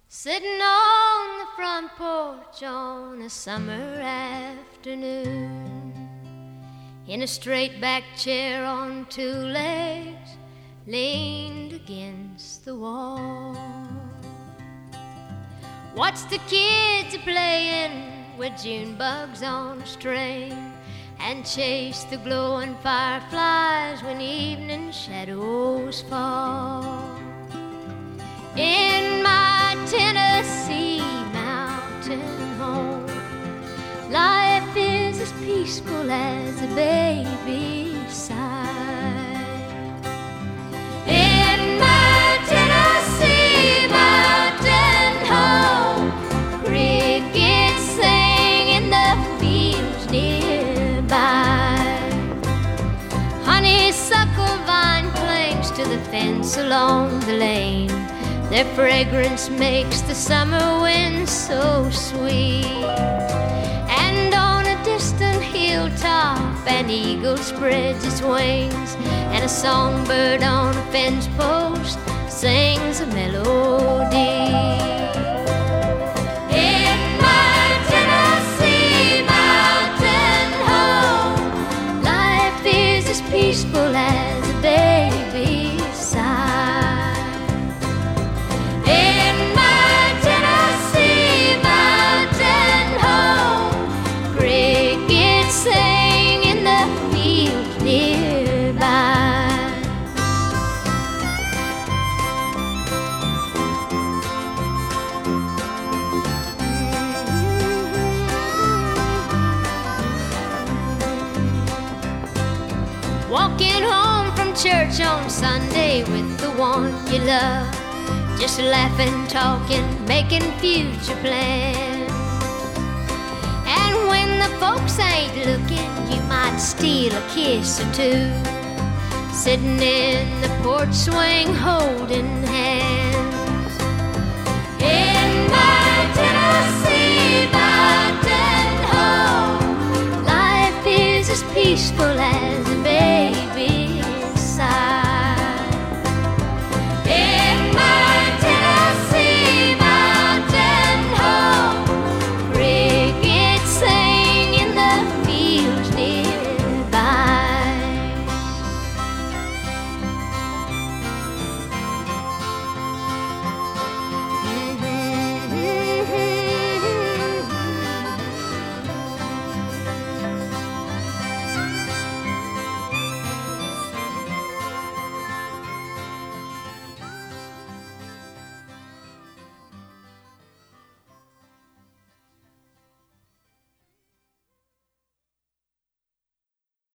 Sitting on the front porch on a summer afternoon, in a straight back chair on two legs, leaned against the wall. Watch the kids a-playin' with June bugs on a string, and chase the glowing fireflies when evening shadows fall. In my Tennessee mountain home, life is as peaceful as a baby's sigh. In my Tennessee mountain home, crickets sing in the fields nearby. Honeysuckle vine clings to the fence along the lane. Their fragrance makes the summer wind so sweet. And on a distant hilltop, an eagle spreads its wings, and a songbird on a fence post sings a melody. In my Tennessee mountain home, life is as peaceful as a baby's sigh. Sing in the fields nearby. Walking home from church on Sunday with the one you love, just laughing, talking, making future plans. And when the folks ain't looking, you might steal a kiss or two, sitting in the porch swing holding hands. In my Tennessee mountain home, life is as peaceful as